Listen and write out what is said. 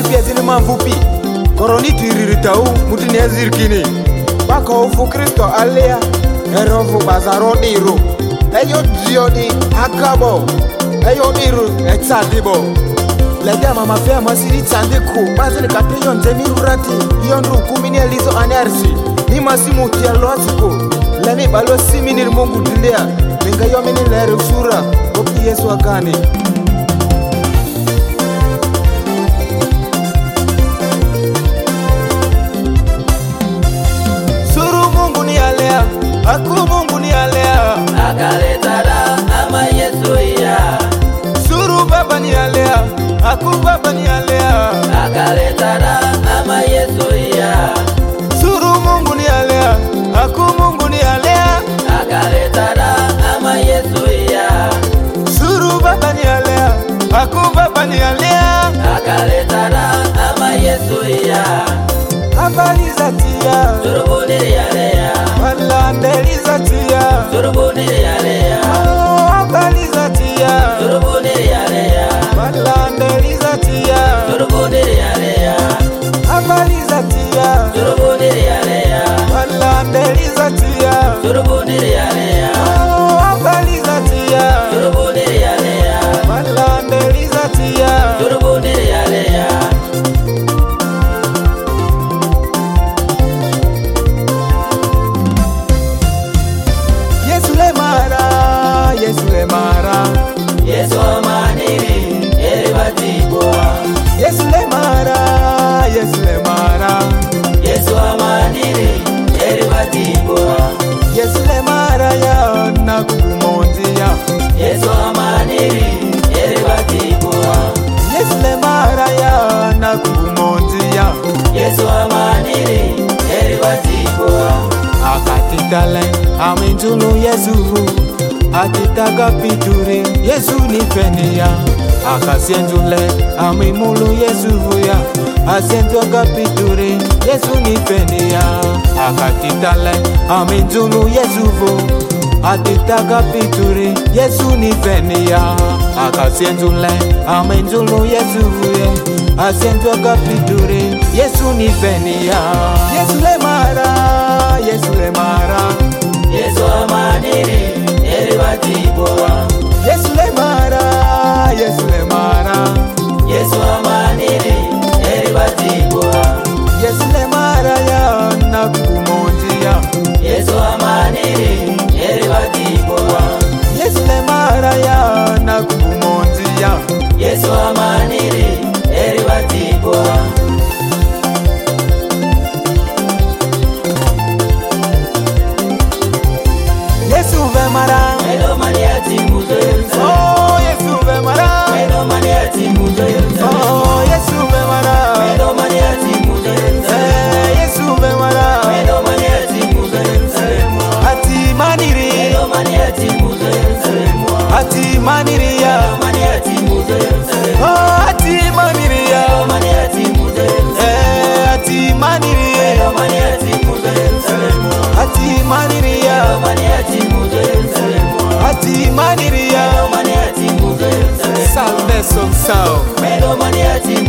fupi azini mamfupi koroni tiriritau mutini azirkini bako ufu Kristo alia erofu bazaro diru eyo diodi akabo eyo diru exadibo lega mama fea masiri tsandiku bazini kateyo nzemi rurati yonru kumini alizo anersi ni masimu tia loziku leni balo simini mungu dilia minga yomini lere usura opi Yesu akani aku Mungu ni alea akaletara ama Yesu ya suru baba ni alea aku baba ni alea akaletara ama Yesu ya suru Mungu ni alea aku Mungu ni alea akaletara ama Yesu ya suru baba ni alea aku baba ni alea akaletara ama Yesu ya habari za tia turubuni alea wala ndeli za tia turubuni alea habari za tia turubuni alea wala ndeli za tia turubuni alea habari za tia turubuni alea wala ndeli za tia turubuni alea habari za tia turubuni alea wala ndeli za tia turubuni alea Yesu amaniri eribatibwa Yesu le mara Yesu amaniri eribatibwa Yesu le mara ya na kumondia Yesu amaniri eribatibwa Yesu le mara ya na kumondia Yesu amaniri eribatibwa akatitale aminjulu Yesu atitaka pituri Yesu ni fenia akasienjule amimulu Yesu ya asienjoka pituri Yesu ni fenia akatitale aminjulu Yesu atitaka pituri Yesu ni fenia akasienjule aminjulu Yesu ya asienjoka pituri Yesu ni fenia Yesu le mara Yesu amaniri eribatibwa Yesu le mara Yesu amaniri eribatibwa Yesu le mara ya na kumondia Yesu amaniri eribatibwa Yesu le mara ya na kumondia Yesu amaniri eribatibwa Yesu ve mara Edo maniati muzoyelza oh Yesu ve mara Edo maniati muzoyelza oh Yesu ve mara Edo maniati muzoyelza Yesu ve mara Edo maniati muzoyelza ati maniri Edo maniati muzoyelza ati maniri ya Edo maniati muzoyelza oh ati maniri ya Edo maniati muzoyelza ati maniri Edo maniati muzoyelza ati maniri ya Edo maniati muzoyelza ati maniri ya Edo maniati muzoyelza salve so Edo maniati